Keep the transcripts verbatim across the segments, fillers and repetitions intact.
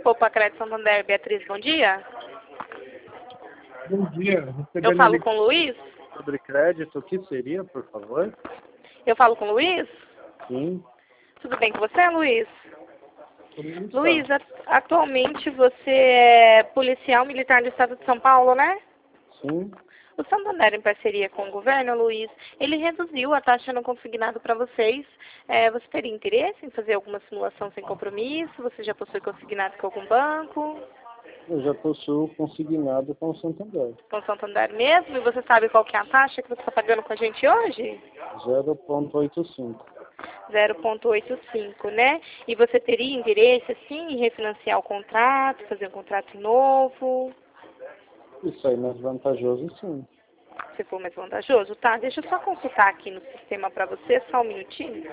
Poupa Crédito Santander, Beatriz, bom dia. Bom dia. Eu falo com o Luiz? Sobre crédito, o que seria, por favor? Eu falo com o Luiz? Sim. Tudo bem com você, Luiz? Como está? Luiz, atualmente você é policial militar do estado de São Paulo, né? Sim. O Santander, em parceria com o governo, Luiz, ele reduziu a taxa no consignado para vocês. É, você teria interesse em fazer alguma simulação sem compromisso? Você já possui consignado com algum banco? Eu já possuo consignado com o Santander. Com o Santander mesmo? E você sabe qual que é a taxa que você está pagando com a gente hoje? zero vírgula oitenta e cinco. zero vírgula oitenta e cinco, né? E você teria interesse, assim, em refinanciar o contrato, fazer um contrato novo? Isso aí é mais vantajoso, sim. Se for mais vantajoso, tá? Deixa eu só consultar aqui no sistema para você, só um minutinho.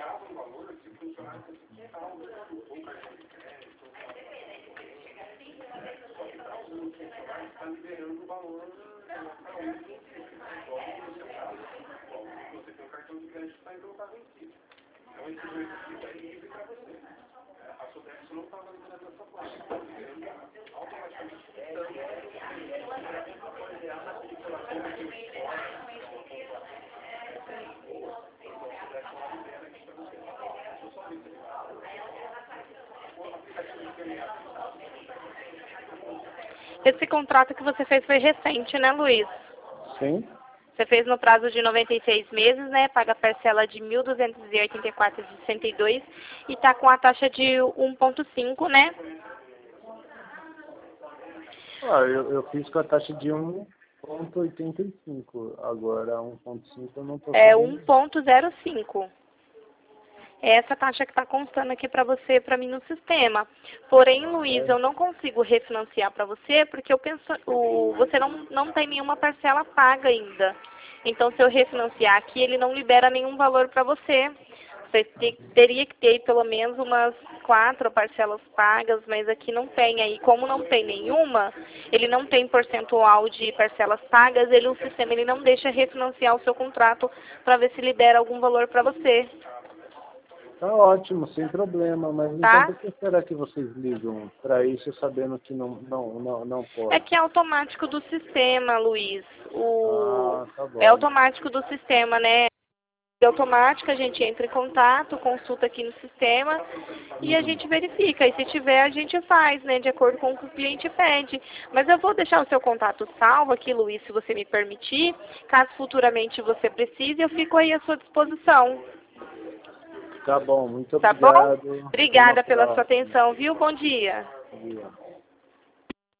Esse contrato que você fez foi recente, né, Luiz? Sim. Você fez no prazo de noventa e seis meses, né? Paga a parcela de mil duzentos e oitenta e quatro reais e sessenta e dois centavos e tá com a taxa de um vírgula cinco, né? Ah, eu, eu fiz com a taxa de um vírgula oitenta e cinco. Agora, um vírgula cinco eu não estou É sabendo. um vírgula zero cinco. É essa taxa que está constando aqui para você e para mim no sistema. Porém, Luiz, É. eu não consigo refinanciar para você porque eu penso, o, você não, não tem nenhuma parcela paga ainda. Então, se eu refinanciar aqui, ele não libera nenhum valor para você. Você te, teria que ter pelo menos umas quatro parcelas pagas, mas aqui não tem. Aí, como não tem nenhuma, ele não tem percentual de parcelas pagas, ele, o sistema ele não deixa refinanciar o seu contrato para ver se libera algum valor para você. Tá ótimo, sem problema. Mas então Tá? por que será que vocês ligam para isso sabendo que não, não, não, não pode? É que é automático do sistema, Luiz. O... Ah, tá bom. É automático do sistema, né? É automático, a gente entra em contato, consulta aqui no sistema e a gente verifica. E se tiver, a gente faz, né? De acordo com o que o cliente pede. Mas eu vou deixar o seu contato salvo aqui, Luiz, se você me permitir. Caso futuramente você precise, eu fico aí à sua disposição. Tá bom, muito Tá obrigado. bom? Obrigada Uma pela sua próxima. atenção, viu? Bom dia. Bom dia.